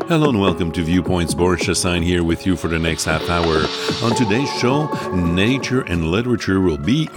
Hello and welcome to Viewpoints. Boris Chassagne here with you for the next half hour. On today's show, nature and literature will beat.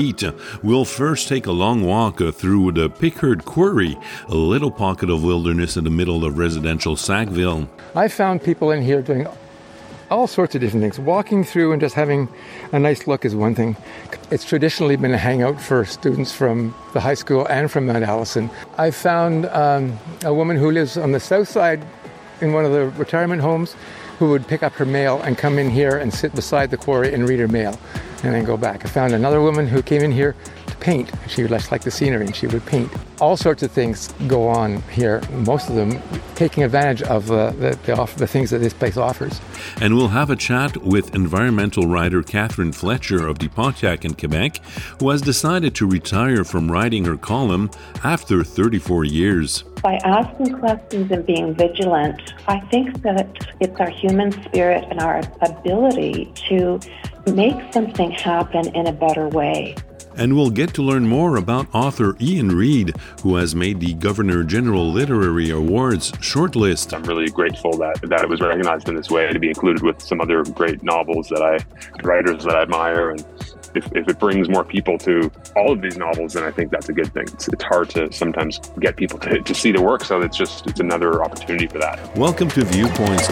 We'll first take a long walk through the Pickard Quarry, a little pocket of wilderness in the middle of residential Sackville. I found people in here doing all sorts of different things. Walking through and just having a nice look is one thing. It's traditionally been a hangout for students from the high school and from Mount Allison. I found a woman who lives on the south side in one of the retirement homes who would pick up her mail and come in here and sit beside the quarry and read her mail and then go back. I found another woman who came in here to paint. She would just like the scenery and she would paint. All sorts of things go on here, most of them taking advantage of the things that this place offers. And we'll have a chat with environmental writer Catherine Fletcher of the Pontiac in Quebec, who has decided to retire from writing her column after 34 years. By asking questions and being vigilant, I think that it's our human spirit and our ability to make something happen in a better way. And we'll get to learn more about author Ian Reid, who has made the Governor General Literary Awards shortlist. I'm really grateful that it was recognized in this way, to be included with some other great novels writers that I admire. And if it brings more people to all of these novels, then I think that's a good thing. It's hard to sometimes get people to see the work, so it's another opportunity for that. Welcome to Viewpoints.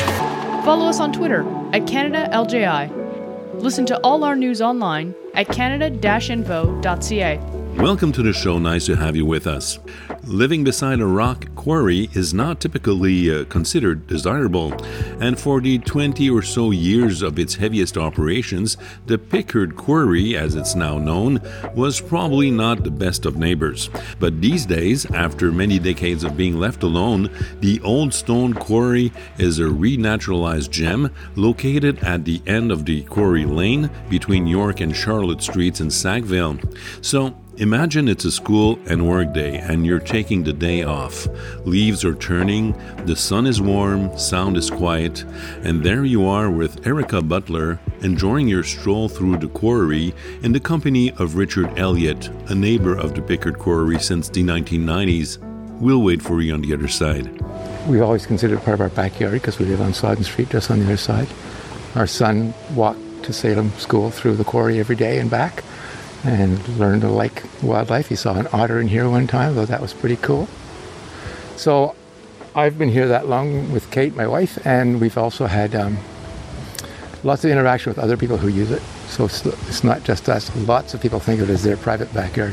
Follow us on Twitter @CanadaLJI. Listen to all our news online at canada-info.ca. Welcome to the show. Nice to have you with us. Living beside a rock quarry is not typically considered desirable, and for the 20 or so years of its heaviest operations, the Pickard Quarry, as it's now known, was probably not the best of neighbors. But these days, after many decades of being left alone, the Old Stone Quarry is a renaturalized gem located at the end of the Quarry Lane between York and Charlotte Streets in Sackville. So, imagine it's a school and work day and you're taking the day off. Leaves are turning, the sun is warm, sound is quiet, and there you are with Erica Butler enjoying your stroll through the quarry in the company of Richard Elliott, a neighbor of the Pickard Quarry since the 1990s. We'll wait for you on the other side. We've always considered it part of our backyard because we live on Sodden Street, just on the other side. Our son walked to Salem School through the quarry every day and back, and learned to like wildlife. He saw an otter in here one time, though that was pretty cool. So I've been here that long with Kate, my wife, and we've also had lots of interaction with other people who use it. So it's not just us. Lots of people think of it as their private backyard.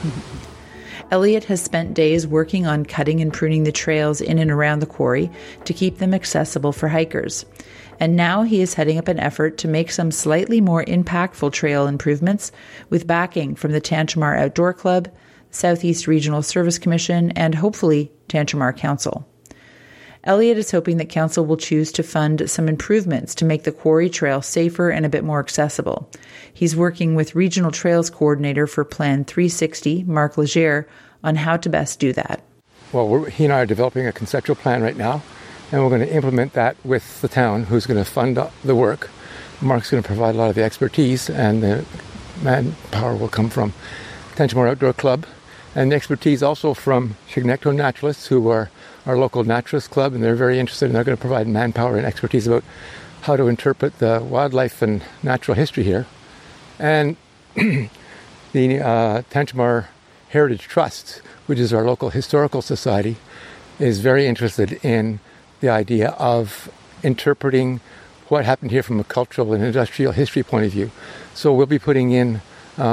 Elliott has spent days working on cutting and pruning the trails in and around the quarry to keep them accessible for hikers. And now he is heading up an effort to make some slightly more impactful trail improvements with backing from the Tantramar Outdoor Club, Southeast Regional Service Commission, and hopefully Tantramar Council. Elliott is hoping that Council will choose to fund some improvements to make the quarry trail safer and a bit more accessible. He's working with Regional Trails Coordinator for Plan 360, Mark Legere, on how to best do that. Well, he and I are developing a conceptual plan right now, and we're going to implement that with the town, who's going to fund the work. Mark's going to provide a lot of the expertise, and the manpower will come from Tantramar Outdoor Club, and the expertise also from Chignecto Naturalists, who are our local naturalist club, and they're very interested, and they're going to provide manpower and expertise about how to interpret the wildlife and natural history here. And the Tantramar Heritage Trust, which is our local historical society, is very interested in the idea of interpreting what happened here from a cultural and industrial history point of view. So we'll be putting in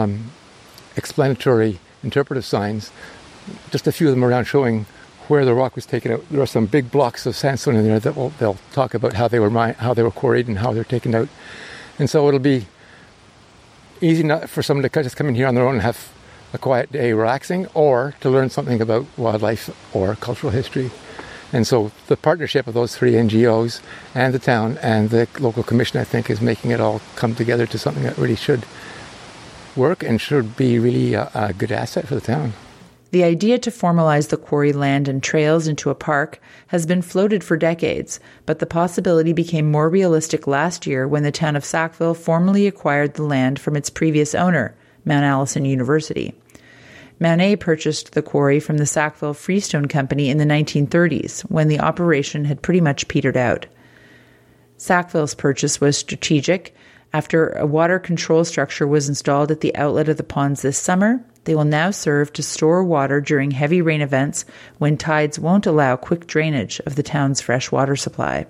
explanatory interpretive signs, just a few of them around showing where the rock was taken out. There are some big blocks of sandstone in there that they'll talk about how they were quarried and how they're taken out. And so it'll be easy for someone to just come in here on their own and have a quiet day relaxing, or to learn something about wildlife or cultural history. And so the partnership of those three NGOs and the town and the local commission, I think, is making it all come together to something that really should work and should be really a good asset for the town. The idea to formalize the quarry land and trails into a park has been floated for decades, but the possibility became more realistic last year when the town of Sackville formally acquired the land from its previous owner, Mount Allison University. Mount A purchased the quarry from the Sackville Freestone Company in the 1930s, when the operation had pretty much petered out. Sackville's purchase was strategic. After a water control structure was installed at the outlet of the ponds this summer, they will now serve to store water during heavy rain events when tides won't allow quick drainage of the town's fresh water supply.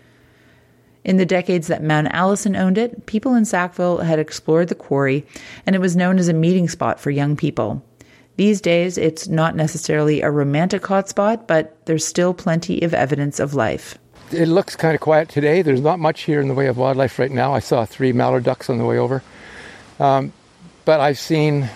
In the decades that Mount Allison owned it, people in Sackville had explored the quarry, and it was known as a meeting spot for young people. These days, it's not necessarily a romantic hotspot, but there's still plenty of evidence of life. It looks kind of quiet today. There's not much here in the way of wildlife right now. I saw 3 mallard ducks on the way over. But I've seen,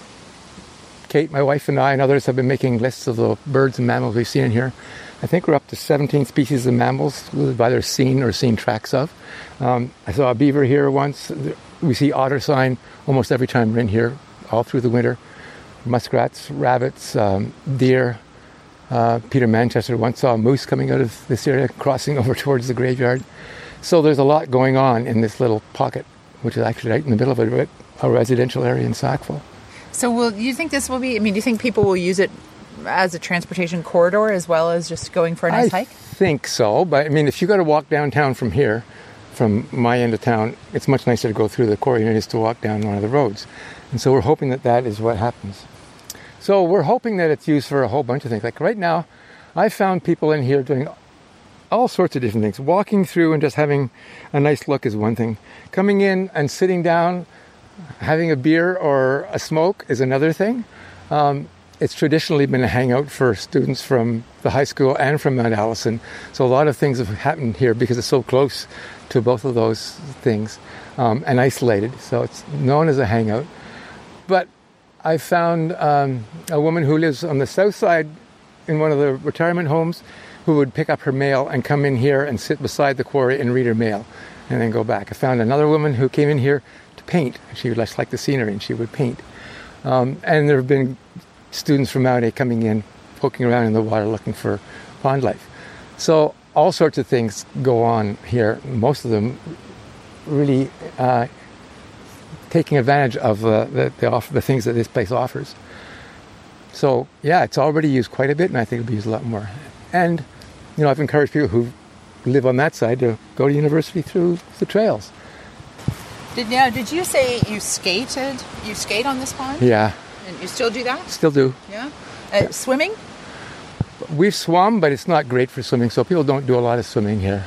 Kate, my wife, and I and others have been making lists of the birds and mammals we've seen in here. I think we're up to 17 species of mammals we've either seen or seen tracks of. I saw a beaver here once. We see otter sign almost every time we're in here, all through the winter. Muskrats, rabbits, deer. Peter Manchester once saw a moose coming out of this area, crossing over towards the graveyard. So there's a lot going on in this little pocket, which is actually right in the middle of a residential area in Sackville. So do you think this will be, do you think people will use it as a transportation corridor as well as just going for a nice hike? I think so, but if you got to walk downtown from here, from my end of town, it's much nicer to go through the quarry than it is to walk down one of the roads. And so we're hoping that is what happens. So we're hoping that it's used for a whole bunch of things. Like right now, I found people in here doing all sorts of different things. Walking through and just having a nice look is one thing. Coming in and sitting down, having a beer or a smoke is another thing. It's traditionally been a hangout for students from the high school and from Mount Allison. So a lot of things have happened here because it's so close to both of those things and isolated. So it's known as a hangout. But I found a woman who lives on the south side in one of the retirement homes who would pick up her mail and come in here and sit beside the quarry and read her mail and then go back. I found another woman who came in here to paint. She would just like the scenery and she would paint. And there have been students from Mount A coming in, poking around in the water looking for pond life. So all sorts of things go on here. Most of them really taking advantage of the things that this place offers. So yeah, it's already used quite a bit, and I think it'll be used a lot more. And I've encouraged people who live on that side to go to university through the trails. Did you say you skated? You skate on this pond? Yeah. And you still do that? Still do. Yeah. Swimming? We've swum, but it's not great for swimming, so people don't do a lot of swimming here.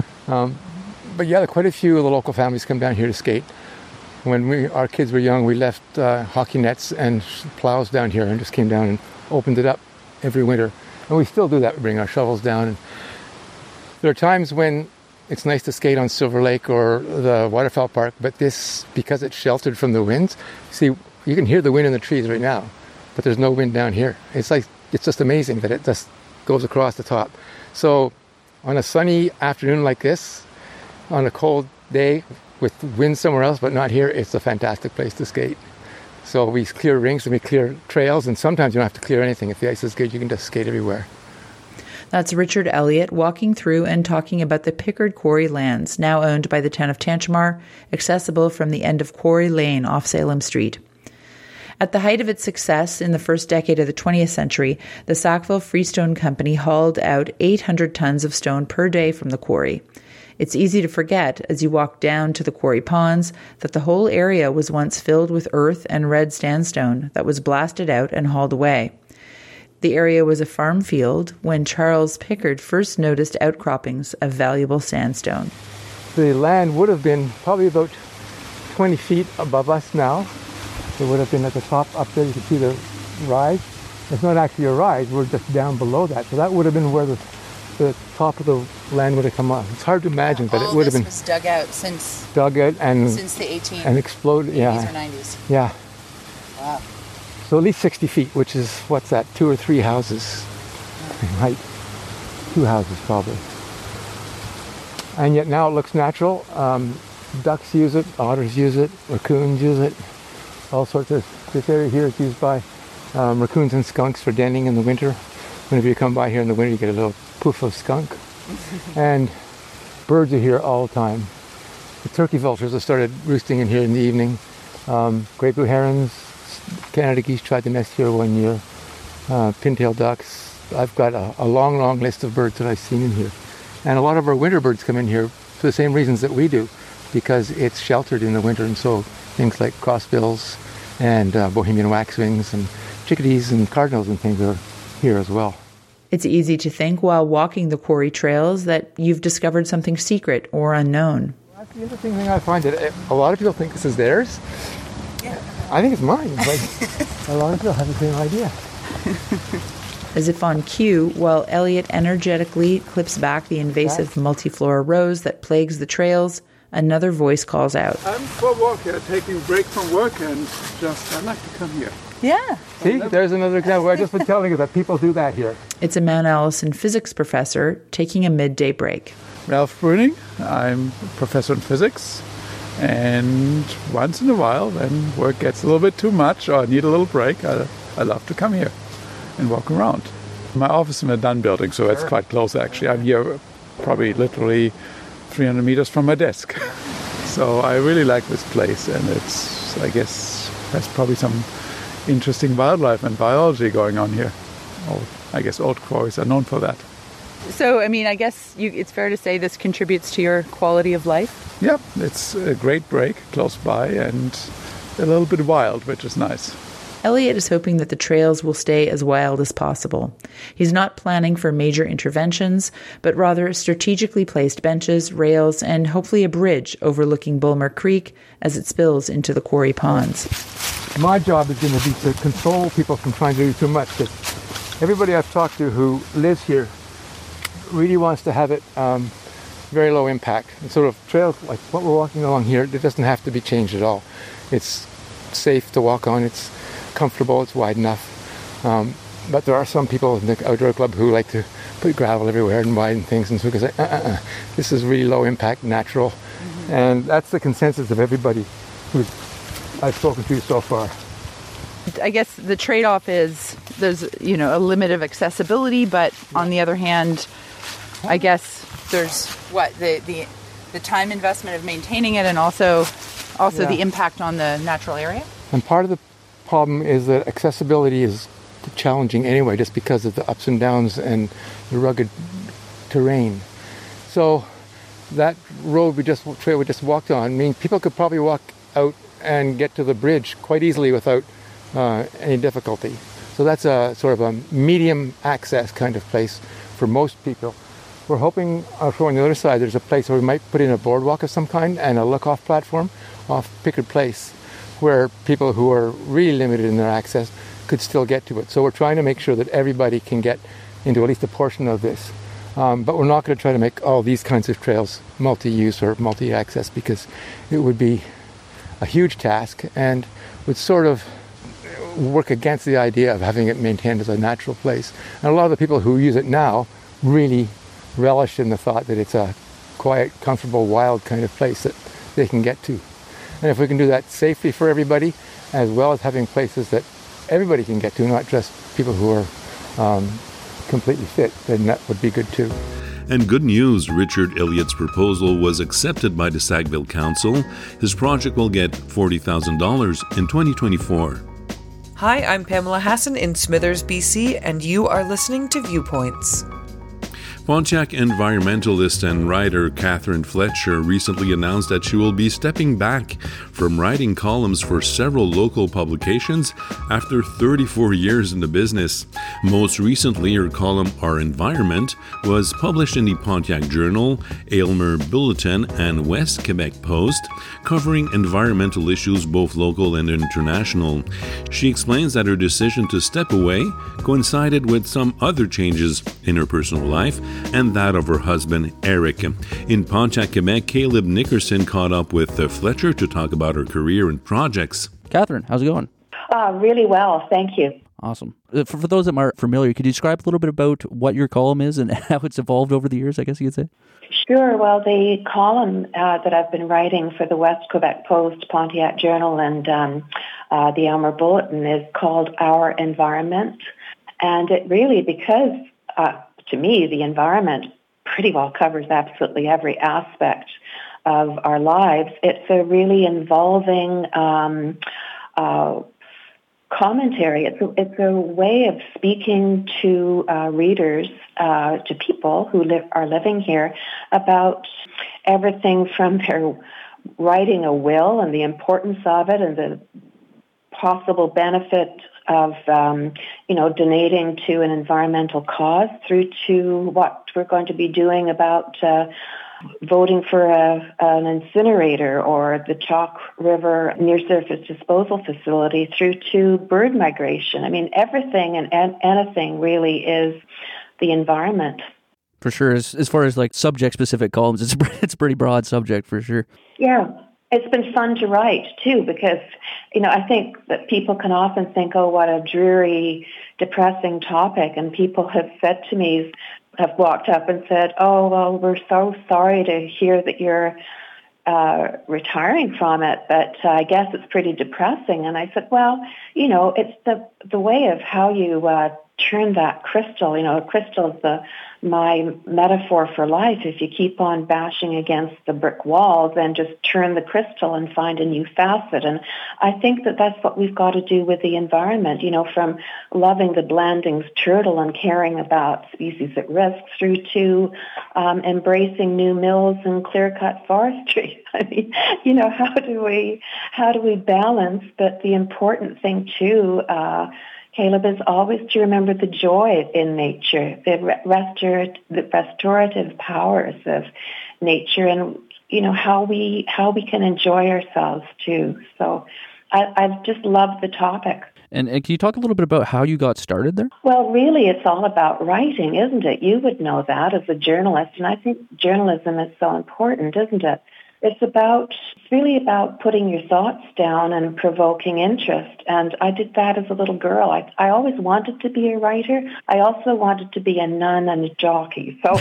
But yeah, quite a few of the local families come down here to skate. When our kids were young, we left hockey nets and plows down here and just came down and opened it up every winter. And we still do that. We bring our shovels down. And there are times when it's nice to skate on Silver Lake or the Waterfowl Park, but this, because it's sheltered from the winds, see, you can hear the wind in the trees right now, but there's no wind down here. It's just amazing that it just goes across the top. So on a sunny afternoon like this, on a cold day with wind somewhere else but not here, it's a fantastic place to skate. So we clear rings and we clear trails, and sometimes you don't have to clear anything. If the ice is good, you can just skate everywhere. That's Richard Elliott walking through and talking about the Pickard Quarry lands, now owned by the town of Tantramar, accessible from the end of Quarry Lane off Salem Street. At the height of its success in the first decade of the 20th century, the Sackville Freestone Company hauled out 800 tons of stone per day from the quarry. It's easy to forget, as you walk down to the quarry ponds, that the whole area was once filled with earth and red sandstone that was blasted out and hauled away. The area was a farm field when Charles Pickard first noticed outcroppings of valuable sandstone. The land would have been probably about 20 feet above us now. It would have been at the top up there. You can see the rise. It's not actually a rise. We're just down below that. So that would have been where the top of the land would have come up. It's hard to imagine, but it would have been was dug out since the 80s and exploded. Yeah, or 90s. Yeah. Wow. So at least 60 feet, which is, what's that, 2 or 3 houses in height. 2 houses, probably. And yet now it looks natural. Ducks use it, otters use it, raccoons use it. All sorts of, this area here is used by raccoons and skunks for denning in the winter. Whenever you come by here in the winter, you get a little poof of skunk. And birds are here all the time. The turkey vultures have started roosting in here in the evening. Great blue herons, Canada geese tried to nest here one year, pintail ducks. I've got a long, long list of birds that I've seen in here. And a lot of our winter birds come in here for the same reasons that we do, because it's sheltered in the winter, and so things like crossbills and Bohemian waxwings and chickadees and cardinals and things are here as well. It's easy to think while walking the quarry trails that you've discovered something secret or unknown. That's the interesting thing I find, that a lot of people think this is theirs. Yeah. I think it's mine, but a lot of people have the same idea. As if on cue, while Elliot energetically clips back the invasive multiflora rose that plagues the trails, another voice calls out. I'm for a walk here, taking a break from work, and I'd like to come here. Yeah. See, there's another example. I've just been telling you that people do that here. It's a Mount Allison physics professor taking a midday break. Ralph Bruning, I'm a professor in physics, and once in a while, when work gets a little bit too much or I need a little break, I love to come here and walk around. My office is in the Dunn building, so it's quite close actually. I'm here probably literally 300 meters from my desk. So I really like this place, and it's, I guess, there's probably some interesting wildlife and biology going on here. I guess old quarries are known for that. So, I mean, I guess it's fair to say this contributes to your quality of life? Yep, it's a great break close by and a little bit wild, which is nice. Elliot is hoping that the trails will stay as wild as possible. He's not planning for major interventions, but rather strategically placed benches, rails, and hopefully a bridge overlooking Bulmer Creek as it spills into the quarry ponds. My job is going to be to control people from trying to do too much, because everybody I've talked to who lives here really wants to have it very low impact. And sort of trails like what we're walking along here, it doesn't have to be changed at all. It's safe to walk on, it's comfortable, it's wide enough. But there are some people in the outdoor club who like to put gravel everywhere and widen things, and so we can say, this is really low impact, natural. Mm-hmm. And that's the consensus of everybody who I've spoken to so far. I guess the trade-off is there's, a limit of accessibility, but on the other hand, I guess there's the time investment of maintaining it, and also the impact on the natural area. And part of the problem is that accessibility is challenging anyway, just because of the ups and downs and the rugged terrain. So that trail we just walked on, people could probably walk out and get to the bridge quite easily without any difficulty. So that's a sort of a medium access kind of place for most people. We're hoping on the other side there's a place where we might put in a boardwalk of some kind and a look-off platform off Pickard Place, where people who are really limited in their access could still get to it. So we're trying to make sure that everybody can get into at least a portion of this. But we're not going to try to make all these kinds of trails multi-use or multi-access, because it would be a huge task and would sort of work against the idea of having it maintained as a natural place. And a lot of the people who use it now really relish in the thought that it's a quiet, comfortable, wild kind of place that they can get to. And if we can do that safely for everybody, as well as having places that everybody can get to, not just people who are completely fit, then that would be good too. And good news, Richard Elliott's proposal was accepted by the Sackville Council. His project will get $40,000 in 2024. Hi, I'm Pamela Hassan in Smithers, BC, and you are listening to Viewpoints. Pontiac environmentalist and writer Catherine Fletcher recently announced that she will be stepping back from writing columns for several local publications after 34 years in the business. Most recently, her column Our Environment was published in the Pontiac Journal, Aylmer Bulletin, and West Quebec Post, covering environmental issues both local and international. She explains that her decision to step away coincided with some other changes in her personal life and that of her husband, Eric. In Pontiac, Quebec, Caleb Nickerson caught up with Fletcher to talk about her career and projects. Catherine, how's it going? Really well, thank you. Awesome. For those that aren't familiar, could you describe a little bit about what your column is and how it's evolved over the years, I guess you could say? Sure. Well, the column that I've been writing for the West Quebec Post, Pontiac Journal, and the Aylmer Bulletin is called Our Environment. And it really, because to me, the environment pretty well covers absolutely every aspect of our lives. It's a really involving commentary. It's a way of speaking to readers, to people who are living here, about everything from their writing a will and the importance of it and the possible benefit of, donating to an environmental cause, through to what we're going to be doing about voting for an incinerator or the Chalk River near-surface disposal facility, through to bird migration. I mean, everything and anything really is the environment. For sure. As far as like subject-specific columns, it's a pretty broad subject for sure. Yeah. It's been fun to write, too, because, I think that people can often think, oh, what a dreary, depressing topic. And people have said to me, have walked up and said, oh, well, we're so sorry to hear that you're retiring from it, but I guess it's pretty depressing. And I said, well, it's the way of how you turn that crystal. A crystal is my metaphor for life. If you keep on bashing against the brick wall, then just turn the crystal and find a new facet. And I think that that's what we've got to do with the environment, from loving the Blandings turtle and caring about species at risk, through to embracing new mills and clear-cut forestry. I mean, how do we balance? But the important thing, too, Caleb, is always to remember the joy in nature, the restorative powers of nature, and how we can enjoy ourselves too. So I've just loved the topic. And can you talk a little bit about how you got started there? Well, really, it's all about writing, isn't it? You would know that as a journalist, and I think journalism is so important, isn't it? It's really about putting your thoughts down and provoking interest. And I did that as a little girl. I always wanted to be a writer. I also wanted to be a nun and a jockey. So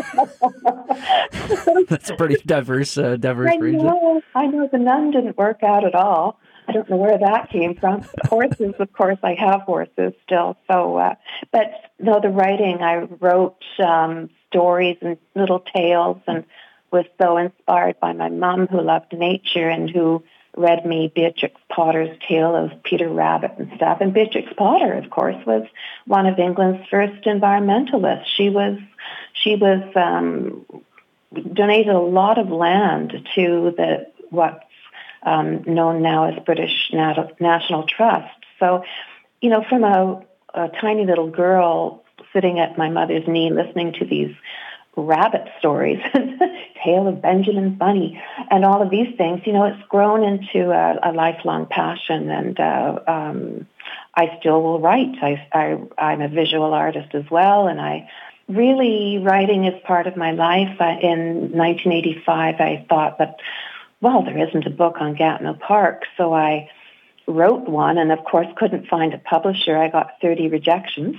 that's a pretty diverse I range. I know the nun didn't work out at all. I don't know where that came from. Horses, of course, I have horses still. So, but no, the writing, I wrote stories and little tales, and was so inspired by my mom, who loved nature and who read me Beatrix Potter's tale of Peter Rabbit and stuff. And Beatrix Potter, of course, was one of England's first environmentalists. She donated a lot of land to what's known now as British National Trust. So, from a tiny little girl sitting at my mother's knee listening to these rabbit stories, Tale of Benjamin Bunny, and all of these things, it's grown into a lifelong passion, and I still will write. I'm a visual artist as well, and writing is part of my life. In 1985, I thought that, well, there isn't a book on Gatineau Park, so I wrote one, and of course couldn't find a publisher. I got 30 rejections.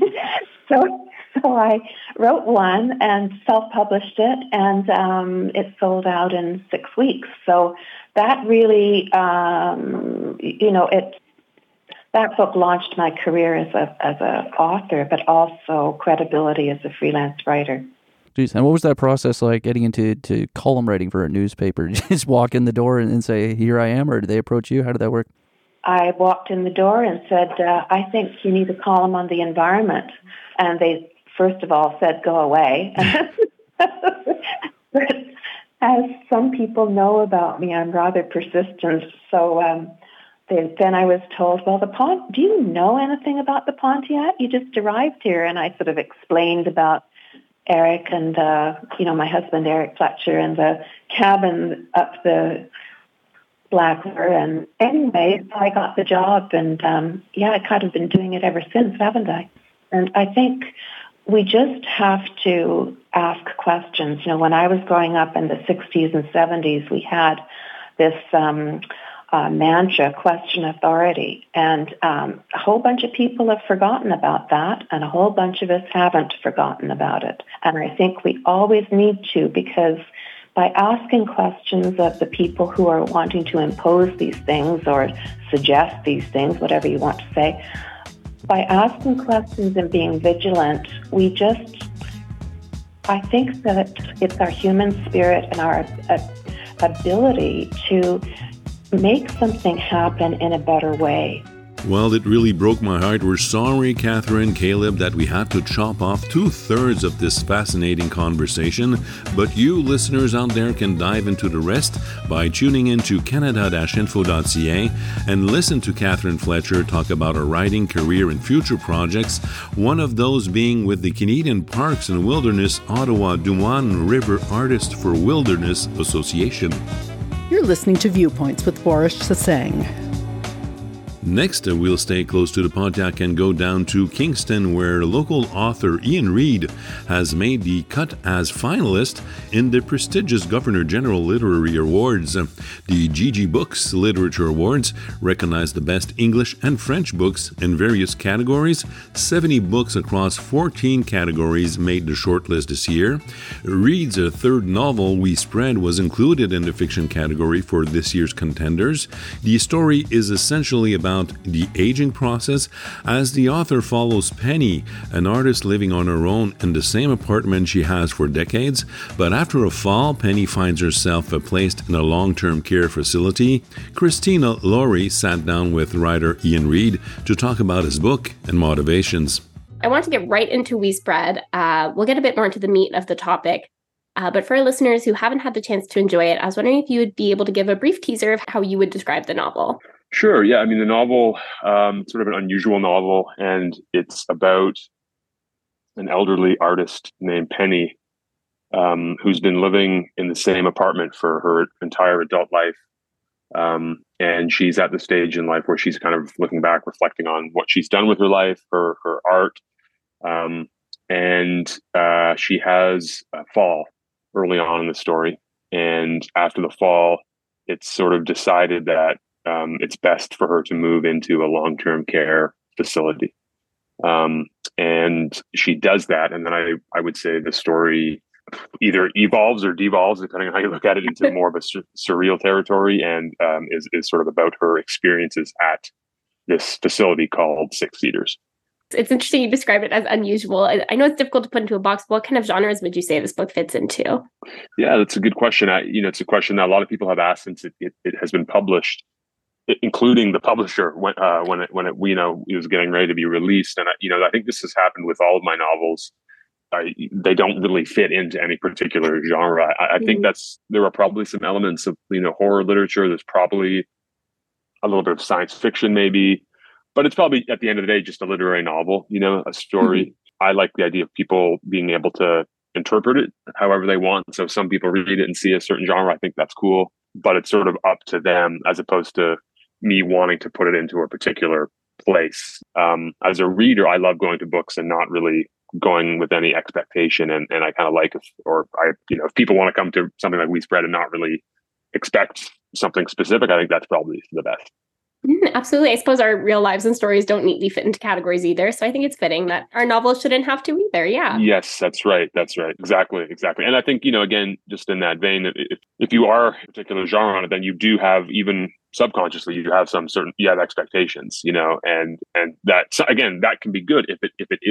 So I wrote one and self-published it, and it sold out in 6 weeks. So that really, that book launched my career as a author, but also credibility as a freelance writer. Jeez, and what was that process like, getting into column writing for a newspaper? Did you just walk in the door and say, here I am, or did they approach you? How did that work? I walked in the door and said, I think you need a column on the environment. And they first of all said, go away. But as some people know about me, I'm rather persistent. So then I was told, well, do you know anything about the Pontiac? You just arrived here. And I sort of explained about Eric and, my husband, Eric Fletcher, and the cabin up the Black River. And anyway, I got the job, and I kind of been doing it ever since, haven't I? And I think we just have to ask questions. When I was growing up in the 60s and 70s, we had this mantra, question authority. And a whole bunch of people have forgotten about that, and a whole bunch of us haven't forgotten about it. And I think we always need to, because by asking questions of the people who are wanting to impose these things or suggest these things, whatever you want to say, by asking questions and being vigilant, I think that it's our human spirit and our ability to make something happen in a better way. Well, it really broke my heart. We're sorry, Catherine, Caleb, that we had to chop off 2/3 of this fascinating conversation, but you listeners out there can dive into the rest by tuning into canada-info.ca and listen to Catherine Fletcher talk about her writing career and future projects, one of those being with the Canadian Parks and Wilderness Ottawa Duane River Artists for Wilderness Association. You're listening to Viewpoints with Boris Sassang. Next, we'll stay close to the Pontiac and go down to Kingston, where local author Ian Reid has made the cut as finalist in the prestigious Governor General Literary Awards. The GG Books Literature Awards recognize the best English and French books in various categories. 70 books across 14 categories made the shortlist this year. Reid's third novel, We Spread, was included in the fiction category for this year's contenders. The story is essentially about the aging process as the author follows Penny, an artist living on her own in the same apartment she has for decades. But after a fall, Penny finds herself placed in a long-term care facility. Christina Laurie sat down with writer Ian Reid to talk about his book and motivations. I want to get right into We Spread. We'll get a bit more into the meat of the topic. But for our listeners who haven't had the chance to enjoy it, I was wondering if you would be able to give a brief teaser of how you would describe the novel. Sure. Yeah. I mean, the novel, sort of an unusual novel, and it's about an elderly artist named Penny, who's been living in the same apartment for her entire adult life. And she's at the stage in life where she's kind of looking back, reflecting on what she's done with her life, her art. And she has a fall early on in the story. And after the fall, it's sort of decided that it's best for her to move into a long-term care facility. And she does that. And then I would say the story either evolves or devolves, depending on how you look at it, into more of a surreal territory, and is sort of about her experiences at this facility called Six Cedars. It's interesting you describe it as unusual. I know it's difficult to put into a box. What kind of genres would you say this book fits into? Yeah, that's a good question. It's a question that a lot of people have asked since it has been published, including the publisher when it was getting ready to be released. And I think this has happened with all of my novels. They don't really fit into any particular genre. I think there are probably some elements of horror literature. There's probably a little bit of science fiction, maybe, but it's probably at the end of the day just a literary novel. A story. Mm-hmm. I like the idea of people being able to interpret it however they want. So some people read it and see a certain genre. I think that's cool, but it's sort of up to them as opposed to me wanting to put it into a particular place. As a reader, I love going to books and not really going with any expectation. And I kind of like, if people want to come to something like We Spread and not really expect something specific, I think that's probably the best. Absolutely. I suppose our real lives and stories don't neatly fit into categories either. So I think it's fitting that our novels shouldn't have to either. Yeah. Yes, that's right. That's right. Exactly. And I think, again, just in that vein, if you are a particular genre on it, then you do have, even subconsciously, you have you have expectations, and that, again, that can be good if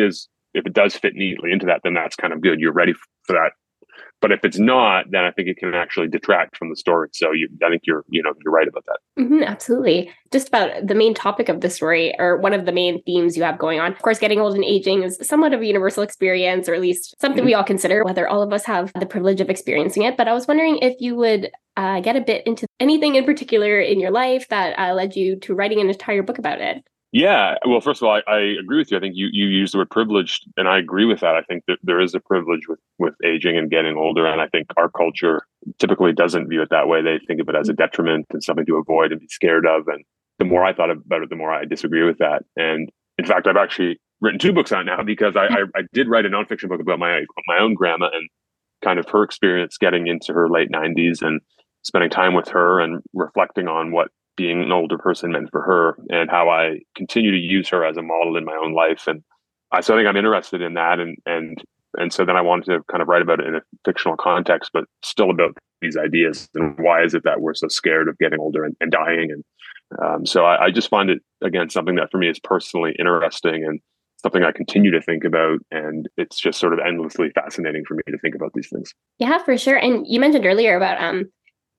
it does fit neatly into that, then that's kind of good. You're ready for that. But if it's not, then I think it can actually detract from the story. So I think you're right about that. Mm-hmm, absolutely. Just about the main topic of the story, or one of the main themes you have going on. Of course, getting old and aging is somewhat of a universal experience, or at least something we all consider, whether all of us have the privilege of experiencing it. But I was wondering if you would get a bit into anything in particular in your life that led you to writing an entire book about it. Yeah. Well, first of all, I agree with you. I think you used the word privileged, and I agree with that. I think that there is a privilege with aging and getting older. And I think our culture typically doesn't view it that way. They think of it as a detriment and something to avoid and be scared of. And the more I thought about it, the more I disagree with that. And in fact, I've actually written 2 books on it now, because I did write a nonfiction book about my own grandma and kind of her experience getting into her late 90s and spending time with her and reflecting on what being an older person meant for her, and how I continue to use her as a model in my own life. And so I think I'm interested in that. And so then I wanted to kind of write about it in a fictional context, but still about these ideas. And why is it that we're so scared of getting older and dying? And so I just find it, again, something that for me is personally interesting and something I continue to think about. And it's just sort of endlessly fascinating for me to think about these things. Yeah, for sure. And you mentioned earlier about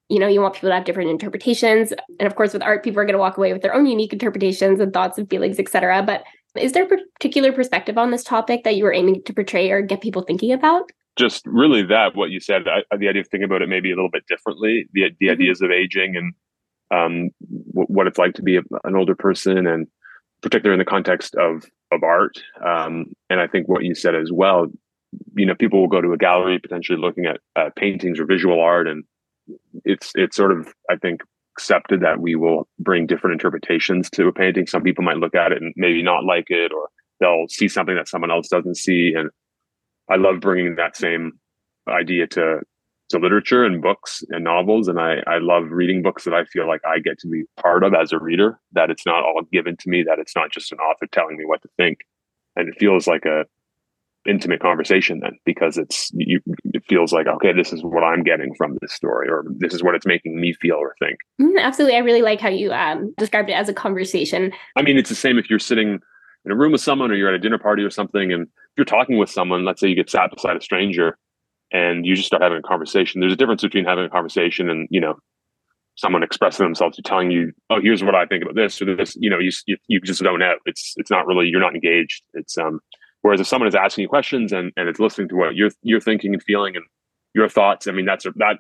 You want people to have different interpretations. And of course, with art, people are going to walk away with their own unique interpretations and thoughts and feelings, etc. But is there a particular perspective on this topic that you were aiming to portray or get people thinking about? Just really what you said, the idea of thinking about it maybe a little bit differently, the ideas of aging and what it's like to be an older person, and particularly in the context of art. And I think what you said as well, people will go to a gallery potentially looking at paintings or visual art, and it's sort of, I think, accepted that we will bring different interpretations to a painting. Some people might look at it and maybe not like it, or they'll see something that someone else doesn't see. And I love bringing that same idea to literature and books and novels. And I love reading books that I feel like I get to be part of as a reader, that it's not all given to me, that it's not just an author telling me what to think. And it feels like a intimate conversation then, because it feels like, okay, this is what I'm getting from this story, or this is what it's making me feel or think. Absolutely. I really like how you described it as a conversation. I mean, it's the same if you're sitting in a room with someone, or you're at a dinner party or something, and if you're talking with someone, let's say you get sat beside a stranger and you just start having a conversation. There's a difference between having a conversation and, someone expressing themselves to telling you, oh, here's what I think about this or this. You just don't know. It's not really, you're not engaged. It's whereas if someone is asking you questions and it's listening to what you're thinking and feeling and your thoughts, I mean, that's what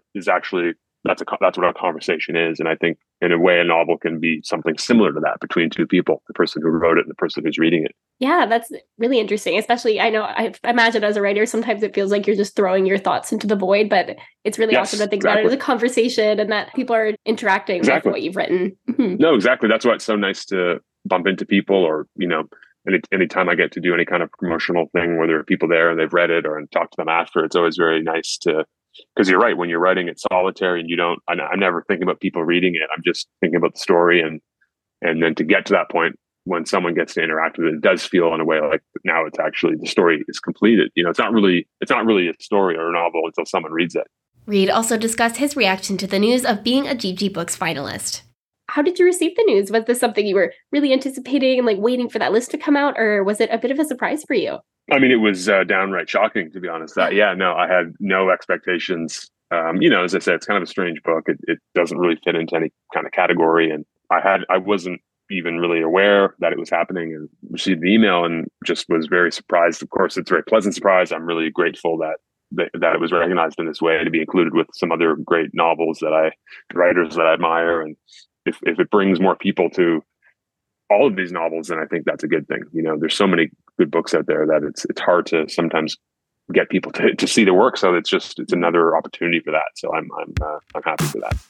a conversation is. And I think in a way, a novel can be something similar to that between two people, the person who wrote it and the person who's reading it. Yeah, that's really interesting. Especially, I know, I imagine as a writer, sometimes it feels like you're just throwing your thoughts into the void, but it's really awesome to think about it as a conversation and that people are interacting with what you've written. No, exactly. That's why it's so nice to bump into people, or, anytime I get to do any kind of promotional thing where there are people there and they've read it, or and talk to them after, it's always very nice because you're right, when you're writing it's solitary and I'm never thinking about people reading it. I'm just thinking about the story. And then to get to that point when someone gets to interact with it, it does feel in a way like now it's actually, the story is completed. It's not really a story or a novel until someone reads it. Reed also discussed his reaction to the news of being a GG Books finalist. How did you receive the news? Was this something you were really anticipating and waiting for that list to come out, or was it a bit of a surprise for you? I mean, it was downright shocking, to be honest. I had no expectations. As I said, it's kind of a strange book. It doesn't really fit into any kind of category. And I wasn't even really aware that it was happening, and received the email and just was very surprised. Of course, it's a very pleasant surprise. I'm really grateful that it was recognized in this way, to be included with some other great novels writers that I admire. And if it brings more people to all of these novels, then I think that's a good thing. There's so many good books out there that it's hard to sometimes get people to see the work. So it's another opportunity for that. So I'm happy for that.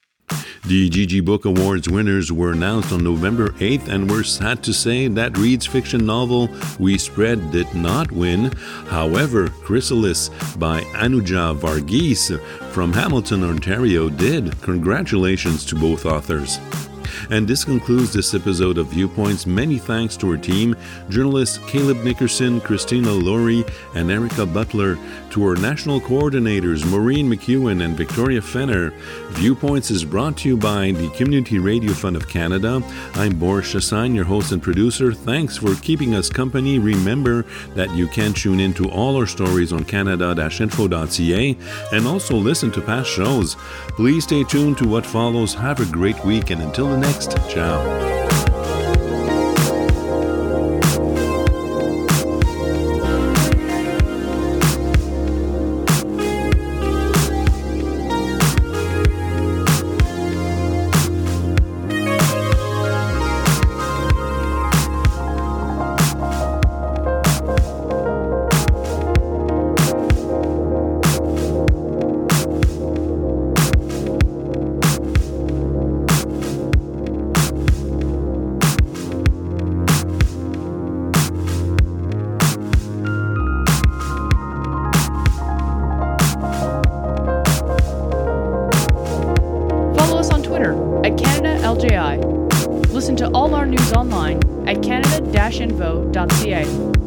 The GG Book Awards winners were announced on November 8th, and we're sad to say that Reed's fiction novel We Spread did not win. However, Chrysalis by Anuja Varghese from Hamilton, Ontario did. Congratulations to both authors. And this concludes this episode of Viewpoints. Many thanks to our team, journalists Caleb Nickerson, Christina Laurie, and Erica Butler, to our national coordinators Maureen McEwen and Victoria Fenner. Viewpoints is brought to you by the Community Radio Fund of Canada. I'm Boris Chassagne, your host and producer. Thanks for keeping us company. Remember that you can tune in to all our stories on canada-info.ca and also listen to past shows. Please stay tuned to what follows. Have a great week, and until the next, ciao. Listen to all our news online at canada-info.ca.